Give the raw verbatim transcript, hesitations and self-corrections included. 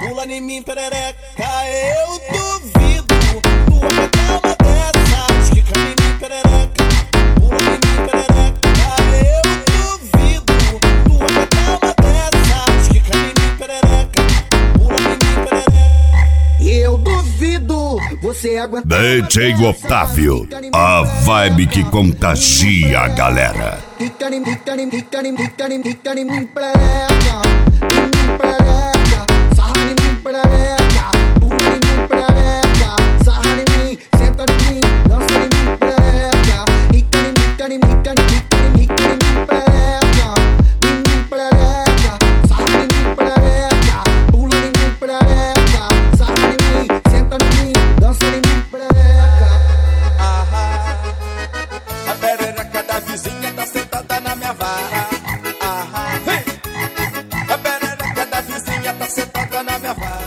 pula em mim, perereca. Eu duvido tua cama dessas, quica em mim, perereca. Pula em mim, perereca. Eu duvido tua cama dessas, quica em mim, perereca. Pula em mim, perereca. Eu duvido você aguentar. D J Otávio, a vibe que contagia a galera. Quica em mim, quica em mim, quica em mim, quica em mim, quica em mim, perereca. Em mim, perereca. Sarra em mim, perereca. Pula em mim, perereca. Sarra em mim, senta em mim, dança em mim, perereca. Quica em mim, quica em mim, quica em mim, quica em mim, perereca. Em mim, perereca. Sarra em mim, perereca. Pula em mim, perereca. Sarra em mim, senta em mim, dança em mim, perereca. A perereca da vizinha tá sentada na minha vara. A perereca da vizinha tá sentada na minha vara.